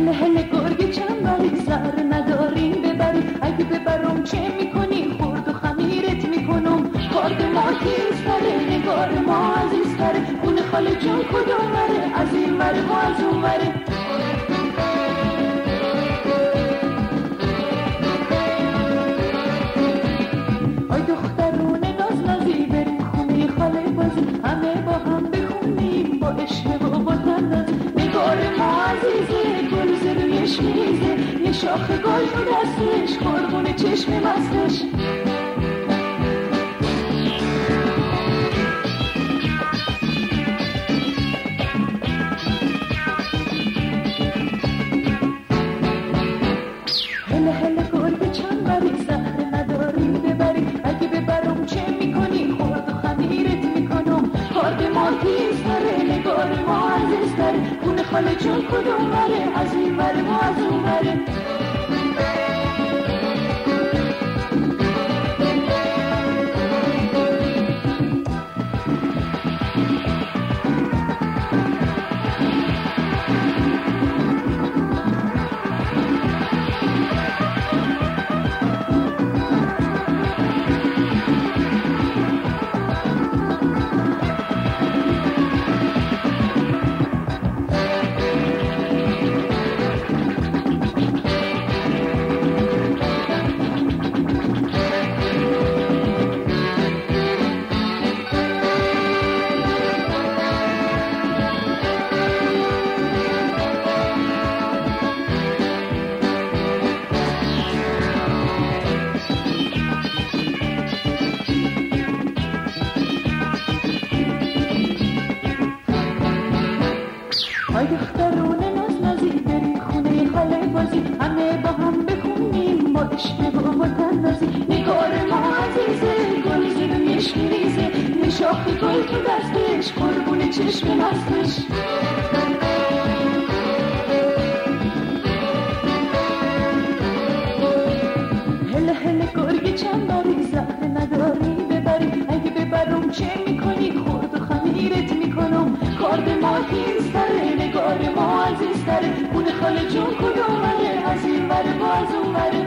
هله هله گرگ چنبری زهر نداریم ببری اگه ببرم چه میکنی خورد و خمیرت میکنم کارد ما تیزتره نگار ما عزیزتره خونه خاله جون کدومره از این وره و از اون وره آی دخترونه ناز نازی بریم خونه خاله بازی همه با هم بخونیم با عشق و با تندازی نگار ما عزیزه گل رویش میریزه یه شاخ گل تو دستش قربون چشم مستش هله هله گرگ چنبری زهر نداری ببری اگه ببرم چه میکنی خورد و خمیرت میکنم کارد ما تیزتره نگار ما عزیزتره خونه خاله جون کدوم وره از این وره و از اون وره آی دخترونه ناز نازی بریم خونه خاله بازی همه با هم بخونیم با عشق و با تندازی نگار ما عزیزه گل رویش میریزه یه شاخ گل تو دستش قربون چشم مستش هله هله گرگ چنبری زهر نداری ببری اگه ببرم چه میکنی خورد و خمیرت میکنم کارد ما تیزتره نگار ما عزیزتره خونه خاله جون کدوم وره از این وره و از اون وره